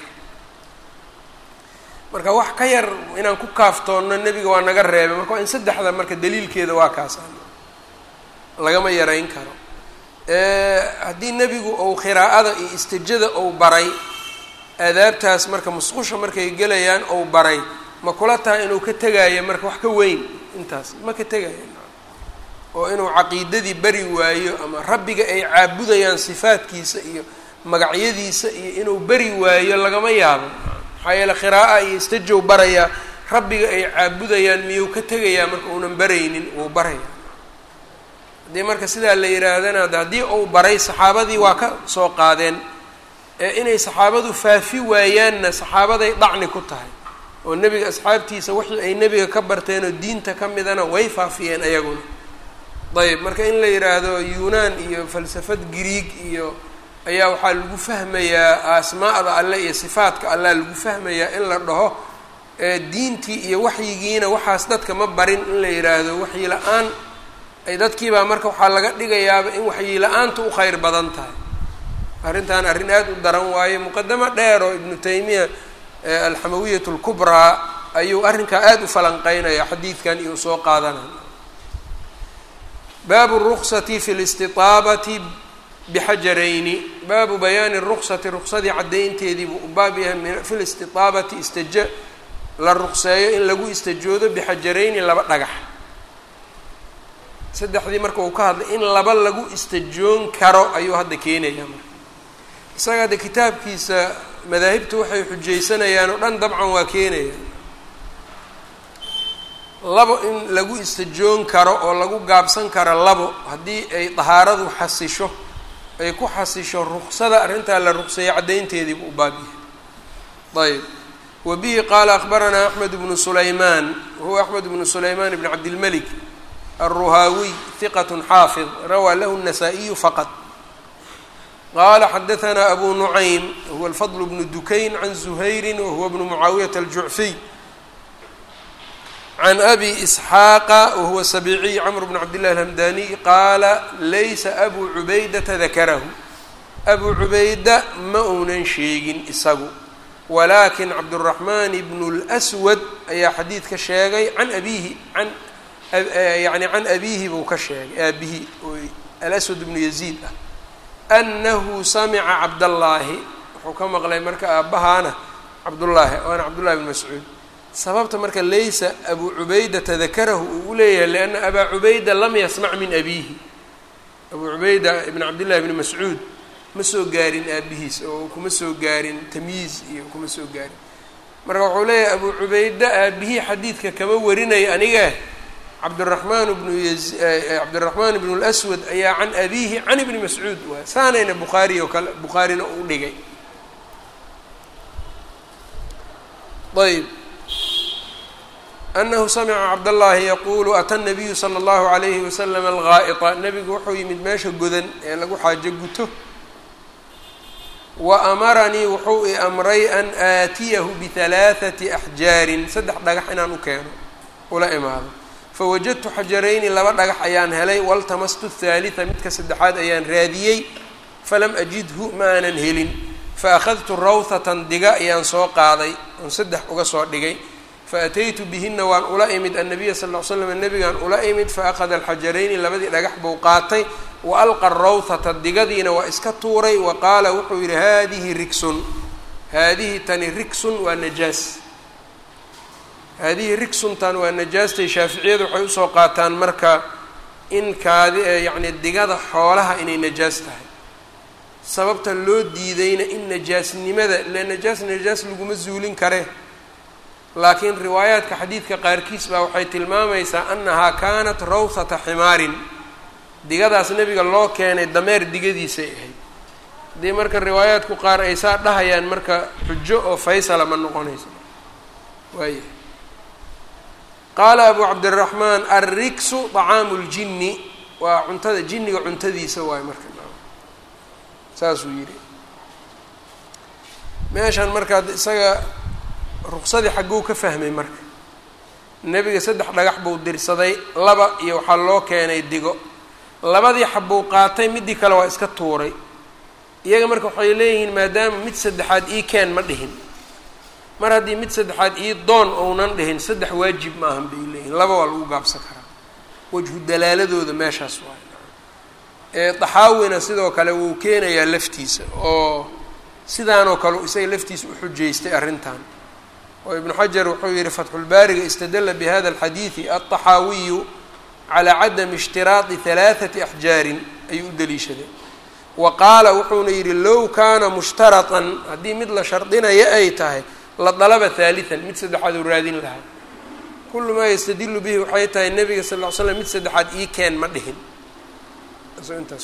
marka wax ka yar inaan ku kaaftoonno nebiga waa naga reebay marka waa in saddexda marka daliilkeeda waa kaas lagama yarayn karo haddii nebigu ou khiraa'ada iyo istijada ou baray aadaabtaas marka musqusha markay gelayaan ou baray ma kula tahay inuu ka tegaayo marka wax ka weyn intaas ma ka tegaayo oo inuu caqiidadii bari waayo ama rabbiga ay caabudayaan sifaadkiisa iyo magacyadiisa iyo inuu bari waayo lagama yaabo maxaa yeele khiraa'a iyo istajow barayaa rabbiga ay caabudayaan miyuu ka tegayaa marka uunan baraynin wuu baraya haddii marka sidaa la yidhaahdana haddii uu baray saxaabadii waa ka soo qaadeen ee inay saxaabadu faafi waayaanna saxaabaday dhacni ku tahay oo nebiga asxaabtiisa wixii ay nebiga ka barteen oo diinta ka midana way faafiyeen ayaguna ayb marka in la yidhaahdo yunaan iyo falsafad griig iyo ayaa waxaa lagu fahmayaa asmaa'da alle iyo sifaadka allah lagu fahmayaa in la dhaho diintii iyo waxyigiina waxaas dadka ma barin in la yidhaahdo waxyi la-aan ay dadkiibaa marka waxaa laga dhigayaaba in waxyi la-aantu u khayr badan tahay arrintan arrin aada u daran waaye muqadamo dheer oo ibnu taymiya alxamawiyat lkubraa ayuu arrinkaa aada u falanqeynaya xadiidkan iyo soo qaadanaya baabu ruksati fi listiaabati bixajarayni baabu bayaani ruksati ruksadii caddaynteedii buu u baab yahay fi listiaabati istaja la rukseeyo in lagu istajoodo bixajarayni laba dhagax saddexdii marka uu ka hadlay in laba lagu istajoon karo ayuu hadda keenayaa marka isaga hadda kitaabkiisa madaahibtu waxay xujaysanayaan oo dhan dabcan waa keenayaan labo in lagu istajoon karo oo lagu gaabsan karo labo haddii ay dahaaradu xasisho ay ku xasisho ruksada arrintaa la rukseeyo caddaynteediibu u baab yahay ayb wa bihi qaala akhbaranaa axmed bnu sulaymaan wahuwa axmed bnu sulaymaan bn cabdilmalik الرhاawي ثqة xاaفظ rawى lh النسائي fqط qala xdثna أbو نعيم هو الفضل بن دukayn عن زhayr وهو بن معاaوية الجuعفي عن أbي إسحاq وهو سبيعي cمر بن عبد الله الهمdاني qاala laysa أbو عubaydةa ذakrه أbو عubayda ma uunan sheegin isagu walakin cabdالرحمن بن الأسود ayaa xadiidka sheegay عan أbيهi an yani can abiihi buu ka sheegay aabihi oo alaswad bnu yaziid ah annahu samica cabdallaahi wuxuu ka maqlay marka aabbahaana cabdullaahi waana cabdullahi bn mascuud sababta marka laysa abu cubaydata dakarahu uu u leeyahay lianna abaa cubayda lam yasmac min abiihi abu cubayda ibn cabdillahi bni mascuud ma soo gaarin aabihiis oo kuma soo gaarin tamyiiz iyo kuma soo gaarin marka wuxuu leeyahay abu cubayda aabihii xadiidka kama warinaya aniga cabdالرحman bnu cabdالرaحman bn الأswad ayaa can abihi can ibni mascuud waay saanayna bukhaari oo kale bukhaarina u dhigay ayb أnahu samca cabdالlahi yaqulu ata الnabiyu slى الlahu عalayhi waslm algaaئطa nebigu wuxuu yimid meesha godan ee lagu xaajo guto wa amaranii wuxuu i amray an aatiyahu bihalaathati axjaarin saddex dhagax inaan u keeno ula imaado fawajadtu xajarayni laba dhagax ayaan helay waltamastu athaalitha midka saddexaad ayaan raadiyey falam ajidhu ma aanan helin faأkhadtu rawhatan diga ayaan soo qaaday oon saddex uga soo dhigay faataytu bihina waan ula imid annabiya sal ll ly slam nabigaan ula imid faأkhada alxajarayni labadii dhagax buu qaatay wa alqa rawhata digadiina waa iska tuuray wa qaala wuxuu yidhi haadihi rigsun haadihi tani rigsun waa najaas haadihi rigsuntan waa najaastay shaaficiyadu waxay usoo qaataan marka in kaadi yacni digada xoolaha inay najaas tahay sababta loo diidayna in najaasnimada le najaas najaas laguma zuulin kare laakiin riwaayaadka xadiidka qaarkiis baa waxay tilmaamaysaa annahaa kaanat rawhata ximaarin digadaas nebiga loo keenay dameer digadiisay ahayd haddii marka riwaayaadku qaar ay saa dhahayaan marka xujo oo faysala ma noqonayso waaya qaala abu cabdiraxmaan alriksu طacaamu ljinni waa cuntada jinniga cuntadiisa waayo marka saasuu yidhi meeshan markaa isaga ruqsadii xagguu ka fahmay marka nebiga saddex dhagax buu dirsaday laba iyo waxaa loo keenay digo labadii xabbuu qaatay midii kale waa iska tuuray iyaga marka waxay leeyihiin maadaama mid saddexaad ii keen ma dhihin mar haddii mid saddexaad ii doon ounan dhihin saddex waajib ma ahan bay leeyihin laba waa lagu gaabsan karaa wajhu dalaaladooda meeshaas waay daxaawina sidoo kale wuu keenayaa laftiisa oo sidaanoo kale isaga laftiisa u xujaystay arrintan oo ibnu xajar wuxuu yihi fatxulbaariga istadala bihada alxadiidi alطaxaawiyu calaa cadami ishtiraadi halaathati axjaarin ayuu u daliishaday wa qaala wuxuuna yidhi low kaana mushtaratan haddii mid la shardinaya ay tahay la dalaba haalian mid saddexaad uu raadin lahaa kullu maa yastadilu bihi waxay tahay nebiga sal ll ly slam mid saddexaad ii keen ma dhihin intaas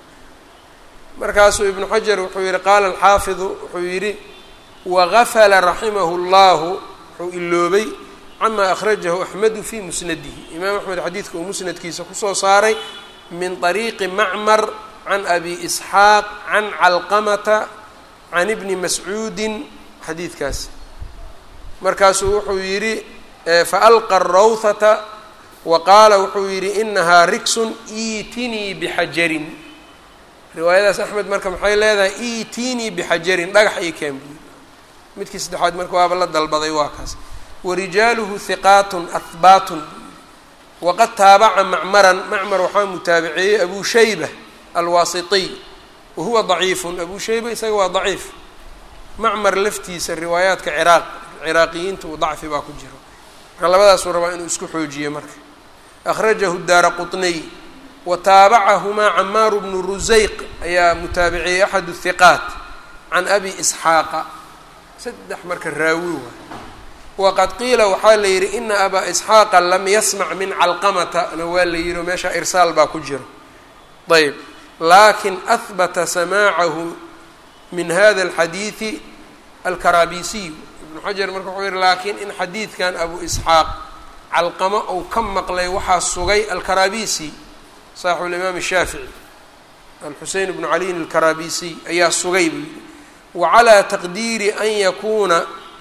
markaasuu ibnu xajar wuxuu yihi qaala alxaafidu wuxuu yidhi wagafala raximahu llahu wuxuu iloobay camaa akhrajahu axmedu fii musnadihi imaam axmed xadiidka uu musnadkiisa kusoo saaray min طariiqi macmar can abi isxaaq can calqamata can ibni mascuudin xadiidkaas markaasuu wuxuu yidhi faalqa rawhata wa qaala wuxuu yidhi inahaa rigsun iitinii bixajarin riwaayadaas axmed marka maxay leedahay iitinii bixajarin dhagax ii keen buui midkii saddexaad marka waaba la dalbaday waa kaas warijaaluhu hiqaatun ahbaatun waqad taabaca macmaran macmar waxaa mutaabiceeyey abu shayba alwaasitiy wahuwa daciifun abu shayba isaga waa daciif macmar laftiisa riwaayaadka ciraaq ciraaqiyiinta uu dacfi baa ku jiro marka labadaasuu rabaa inuu isku xoojiyo marka akhrajahu daara quطniy wa taabacahumaa camaaru bnu rusayq ayaa mutaabiciyey axad hiqaat can abi isxaaqa saddex marka raawi waay waqad qiila waxaa la yidhi ina abaa isxaaqa lam yasmac min calqamata na waa la yidhi oo meesha irsaal baa ku jiro ayb laakin ahbata samaacahu min hada alxadiidi alkarabisiy ibnu xajar marka wuxuu yihi laakiin in xadiidkan abu isxaaq calqamo ou ka maqlay waxaa sugay alkarabisi saaxibu limaam الshaafici alxusein bnu caliyin alkarabisiy ayaa sugay buu yihi wacalى taqdiiri an yakuuna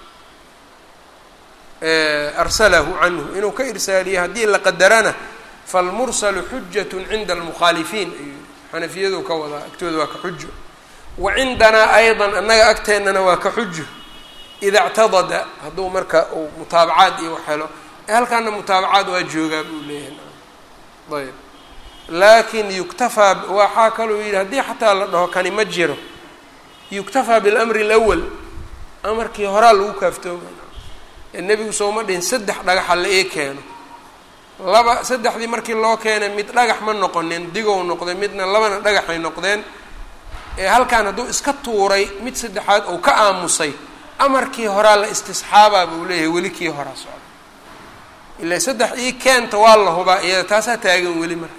arsalahu canhu inuu ka irsaaliye haddii la qadarana falmursalu xujat cinda almukhaalifiin ayuu xanafiyadu ka wadaa agtooda waa ka xujo wa cindanaa ayضa annaga agteennana waa ka xujo ida اctadada hadduu marka uu mutaabacaad iyo wax helo halkaana mutaabacaad waa joogaa buu leeyahay ayb laakin yuktafaa waxaa kaluu yidhi haddii xataa la dhaho kani ma jiro yuktafaa biاlamri اlأwal amarkii horaa lagu kaaftooma ee nebigu sooma dhihin saddex dhagaxa la ii keeno laba saddexdii markii loo keenay mid dhagax ma noqonin digow noqday midna labana dhagaxay noqdeen ee halkaan hadduu iska tuuray mid saddexaad ou ka aamusay amarkii horaa la istisxaabaa buu leeyahay weli kii horaa socda ilaa saddex ii keenta waa la hubaa iyada taasaa taagan weli marka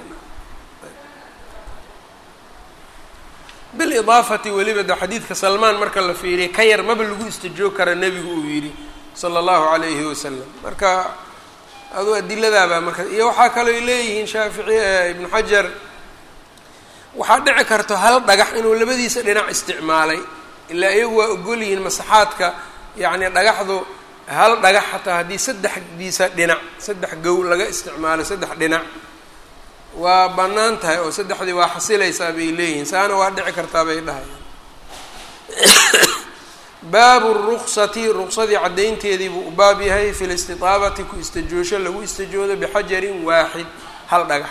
bilidaafati weliba de xadiidka salmaan marka la fiiriyay ka yar maba lagu istijoog kara nebigu uu yidhi sala allahu calayhi wasalam marka aduu adiladaabaa marka iyo waxaa kalooy leeyihiin shaafici ibnu xajar waxaa dhici karto hal dhagax inuu labadiisa dhinac isticmaalay ilaa iyagu waa ogol yihiin masaxaadka yacni dhagaxdu hal dhagax xataa haddii saddexdiisa dhinac saddex gow laga isticmaalo saddex dhinac waa bannaan tahay oo saddexdii waa xasilaysaa bay leeyihiin saana waa dhici kartaa bay dhahayaan baabu ruksati ruksadii caddaynteedii buu u baab yahay fi listitaabati ku istajoosho lagu istajoodo bixajarin waaxid hal dhagax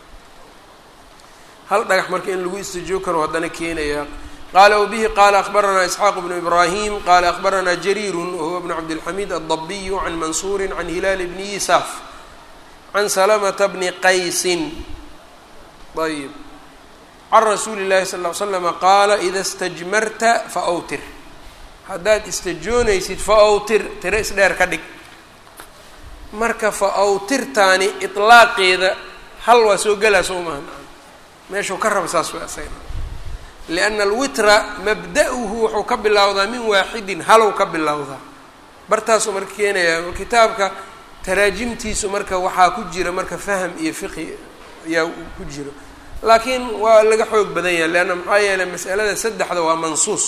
hal dhagax marka in lagu istajoo karo haddana keenaya qaala wbihi qaala akbaranaa isxaaq bnu ibrahim qaala akbaranaa jariiru wahuwa bnu cabdilxamiid addabiyu can mansuuri can hilaal bni yisaaf can salamata bni qaysin ayb can rasuuli llahi sal ll ly slama qaala ida stajmarta faawtir haddaad istajoonaysid faawtir tiro isdheer ka dhig marka faawtirtaani iطlaaqeeda hal waa soo gelaa soo maha meeshuu ka raba saas way asagna lianna alwitra mabda'uhu wuxuu ka bilowdaa min waaxidin halow ka bilowdaa bartaasuu marka keenayaa kitaabka taraajimtiisu marka waxaa ku jira marka faham iyo fiqi ayaa ku jiro laakiin waa laga xoog badan yahay leanna maxaa yeelay mas'alada saddexda waa mansuus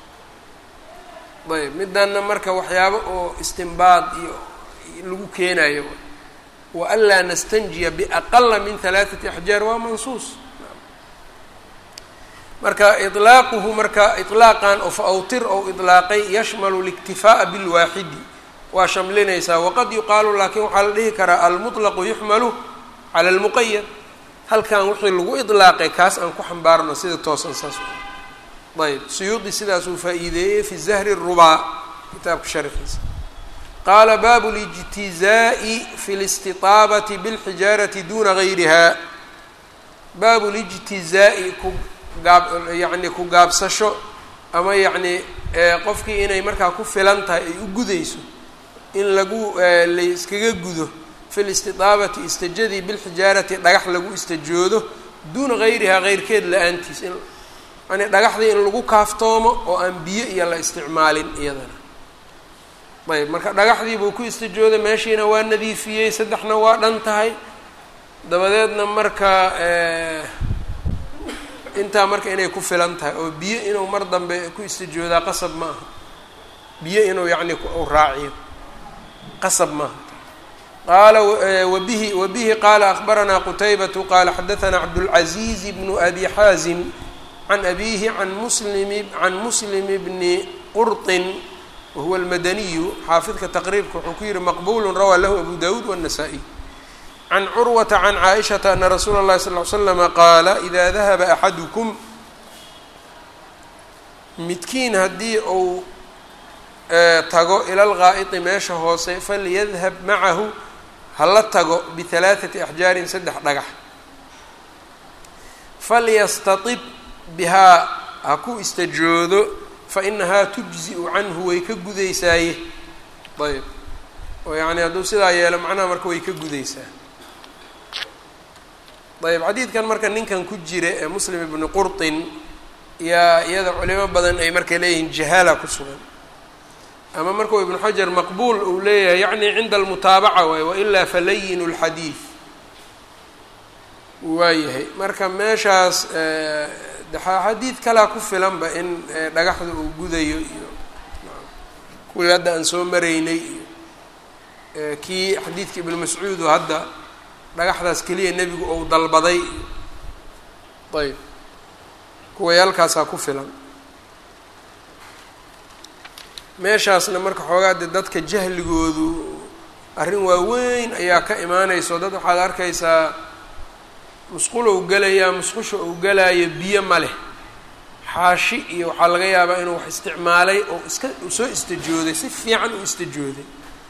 ayb midanna marka waxyaabo oo istinbaad iyo lagu keenayo wa anlaa nastanjiya biaqala min halaaثati axjaar waa mansuus marka iطlaaquhu marka iطlaaqan oo faawtir ou iطlaaqay yashmalu اliktifaaءa bilwaaxidi waa shamlinaysaa waqad yuqaalu laakiin waxaa la dhihi karaa almuطlaqu yuxmalu cala اlmuqayad halkan wixii lagu iطlaaqay kaas aan ku xambaarno sida toosan saas ayb suyuudi sidaasuu faa-iideeyey fi zahri الrubaa kitaabka sharxiisa qaala baabu اlijtizaaءi fi اlاstiطaabati bاlxijaarati duna gayriha baabu اlijtizaaءi ku gaab yacni ku gaabsasho ama yacni qofkii inay markaa ku filan tahay ay u gudayso in lagu layskaga gudo fi listidaabati istajadii bilxijaarati dhagax lagu istajoodo duuna gayrihaa keyrkeed la-aantiis in yani dhagaxdii in lagu kaaftoomo oo aan biyo iyo la isticmaalin iyadana ayb marka dhagaxdii buu ku istajooday meeshiina waa nadiifiyey saddexna waa dhan tahay dabadeedna marka intaa marka inay ku filan tahay oo biyo inuu mar dambe ku istajoodaa qasab ma aha biyo inuu yacni u raaciyo qasab maaha qaala wabihi wabihi qaala akbaranaa qutaybatu qaala xadaanaa cabdulcaziiz bnu abi xaazim can abihi can muslim can muslim bni qurطin wahuwa almadaniyu xaafidka taqriibka wuxuu ku yihi maqbulu rawaa lahu abu dawuud wالnasaa-iy can curwata can caaishata ana rasuula اllahi sal ly slama qaala idaa dahaba axadukum midkiin haddii uu tago ila lgaa'iti meesha hoose falyadhab macahu hala tago bihalaaثati axjaarin saddex dhagax falyastatib bihaa ha ku istajoodo fainahaa tujzi-u canhu way ka gudaysaaye ayb oo yacni hadduu sidaa yeelo macnaha marka way ka gudaysaa ayb xadiidkan marka ninkan ku jira ee muslim ibni qurطin yaa iyada culimo badan ay markay leeyihiin jahaala ku sugan ama markuu ibnu xajar maqbuul uu leeyahay yacni cinda almutaabaca waay wailaa falayinu اlxadiid waayahay marka meeshaas xadiid kalaa ku filanba in dhagaxda uu gudayo iyo kuwii hadda aan soo maraynay iyo kii xadiidka ibnu mascuud oo hadda dhagaxdaas keliya nebigu ou dalbaday ayb kuwayaalkaasaa ku filan meeshaasna marka xoogaa dee dadka jahligoodu arrin waaweyn ayaa ka imaanayso dad waxaad arkaysaa musqul ou gelayaa musqusha ou galaayo biyo ma leh xaashi iyo waxaa laga yaabaa inuu wax isticmaalay oo iska soo istajooday si fiican u istajooday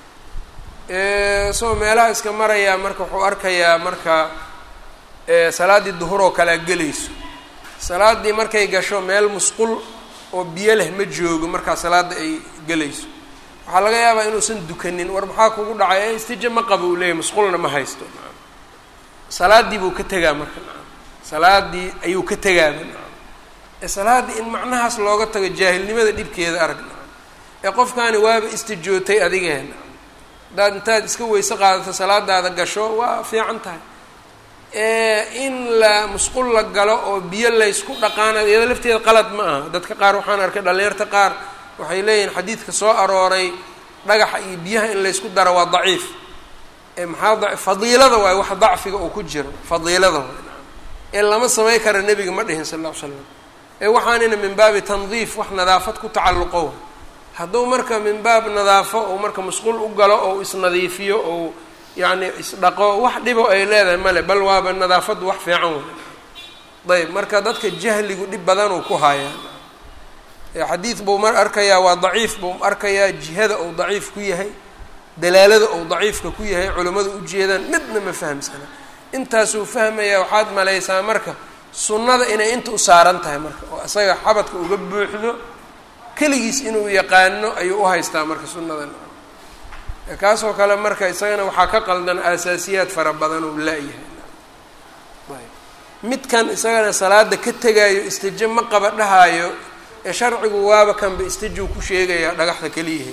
soo meelaha iska marayaa marka wuxuu arkayaa marka salaaddii duhur oo kalea gelayso salaaddii markay gasho meel musqul oo biyo leh ma joogo markaa salaadda ay gelayso waxaa laga yaabaa inuusan dukanin war maxaa kugu dhacay istija ma qabo uu leeyahy musqulna ma haysto salaaddii buu ka tegaa marka salaaddii ayuu ka tegaaba ee salaaddii in macnahaas looga tago jaahilnimada dhibkeeda arag ee qofkaani waaba istijootay adigeen haddaad intaad iska weyse qaadato salaadaada gasho waa fiican tahay in la musqul la galo oo biyo laysku dhaqaana iyada lafteeda qalad ma aha. dadka qaar waxaan arkay dhalinyarta qaar waxay leeyihiin xadiidka soo arooray dhagaxa iyo biyaha in laysku daro waa daciif. ee maxaa fadiilada waay wax dacfiga uu ku jiro, fadiilada waay ee lama samay kara nebiga ma dhihin sal alla ly slam. ee waxaanina min baabi tandiif wax nadaafad ku tacalluqo. hadduu marka min baab nadaafo oo marka musqul u galo oo isnadiifiyo oo yacni isdhaqo wax dhibo ay leedahay male, bal waaba nadaafaddu wax fiican wey. ayb marka dadka jahligu dhib badan uu ku hayaa. xadiid buu mar arkayaa waa daciif buu arkayaa, jihada uu daciif ku yahay, dalaalada uu daciifka ku yahay, culimmadu ujeedaan midna ma fahamsana. intaasuu fahmayaa waxaad malaysaa marka sunnada inay inta u saaran tahay marka oo isaga xabadka uga buuxdo keligiis inuu yaqaano ayuu u haystaa marka sunnadan. kaasoo kale marka isagana waxaa ka qaldan aasaasiyaad fara badan uu la-yahay. midkan isagana salaada ka tegaayo istijo ma qaba dhahaayo ee sharcigu waaba kanba istijow ku sheegayaa dhagaxda keliyahay.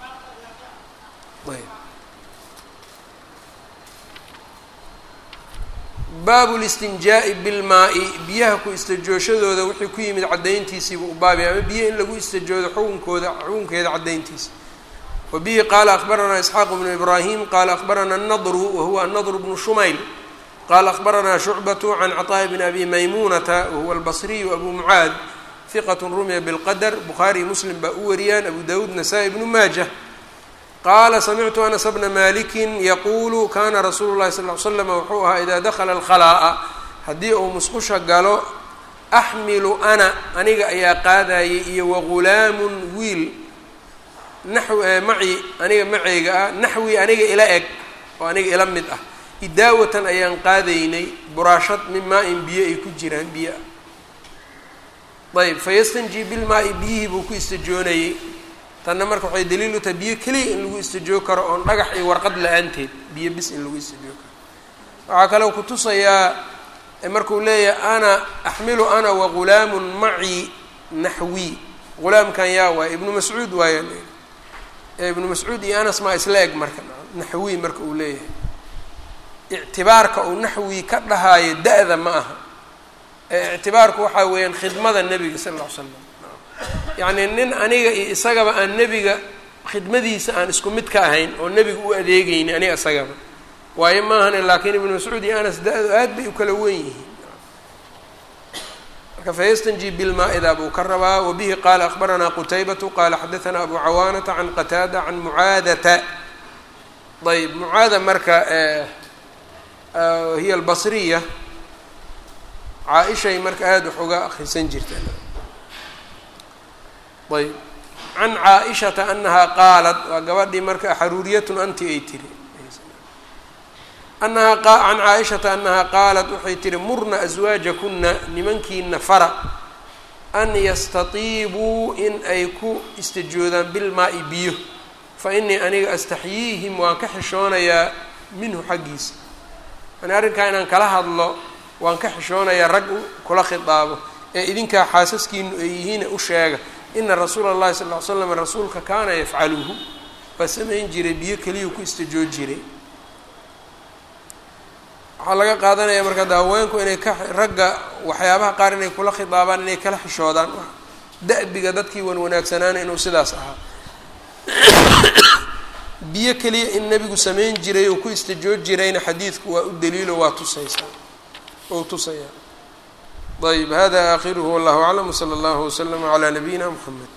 baabu listinjaa'i bilmaa-i, biyaha ku istajooshadooda wixii ku yimid caddayntiisiiba u baabay, ama biyo in lagu istajoodo xukunkooda xukunkeeda caddayntiisa. wabihi qaala akbaranaa isxaaq bnu ibraahim qaala akbaranaa annadru wahuwa annadru bnu shumayl qaala akbaranaa shucbatu can caطaa'i bni abi maymuunata wahuwa albasriyu abu mucaad hiqat rumiya bilqadar. bukhaari muslim baa u wariyaan, abu dawuud nasaa-i bnu maajah. qaala samictu anas bna malikin yaquulu kana rasuulu llahi sal ly slam wuxuu ahaa idaa dakhala alkhalaa'a haddii uu musqusha galo axmilu ana aniga ayaa qaadayay iyo wagulaamun wiil naxw maci aniga maceyga ah naxwi aniga ila eg oo aniga ila mid ah idaawatan ayaan qaadaynay buraashad min maa-in biyo ay ku jiraan biyo ah. ayb fayastanji bilmaa-i biyihii buu ku istajoonayey. tanna marka waxay daliil u tahay biyo keliya in lagu istajoo karo oon dhagax iyo warqad la-aanteed biyo bis in lagu istajoo karo. waxaa kaloo kutusayaa markuu leeyahay ana axmilu ana wagulaamun maci naxwi, gulaamkan yaa waay ibnu mascuud waaya ibnu mascuud iyo anas maa isla eg marka naxwi marka uu leeyahay. ictibaarka uu naxwi ka dhahaayo da-da ma aha, ee ictibaarku waxaa weeyaan khidmada nebiga sal alla ly slam. yacni nin aniga iyo isagaba aan nebiga khidmadiisa aan isku mid ka ahayn oo nebiga u adeegayni aniga isagaba waayo maahane, laakiin ibnu mascuud iyo anas da-du aad bay u kala wen yihiin. marka fayastanji bilmaa-ida buu ka rabaa. wabihi qaala akbaranaa qutaybatu qaala xadaanaa abu cawaanata can qataada can mucaadata. ayb mucaada marka hiya albasriya, caa-ishay marka aada wax uga akrisan jirta. ayb can caa-ishata anahaa qaalat, waa gabadhii marka xaruuriyatun anti ay tiri anahaa can caa-ishata anahaa qaalat waxay tihi murna aswaajakuna nimankiina fara an yastatiibuu in ay ku istajoodaan bilmaa-i biyo, fa inii aniga astaxyiihim waan ka xishoonayaa minhu xaggiisa. yani arrinkaa inaan kala hadlo waan ka xishoonayaa rag kula khitaabo ee idinkaa xaasaskiinu ay yihiine u sheega. ina rasuula اllahi sal ly slam rasuulka kaana yafcaluhu, waa samayn jiray biyo keliyuu ku istajoo jiray. waxaa laga qaadanaya marka da haweenku inay ka ragga waxyaabaha qaar inay kula khitaabaan inay kala xishoodaan. da-biga dadkii wan wanaagsanaana inuu sidaas ahaa. biyo keliya in nebigu samayn jiray oo ku istajoo jirayna xadiidku waa u daliilo waa tusaysaa ou tusayaa. ayb hada aakhiruhu wallahu aclam wsala allahu waslama calaa nabiyina mxamed.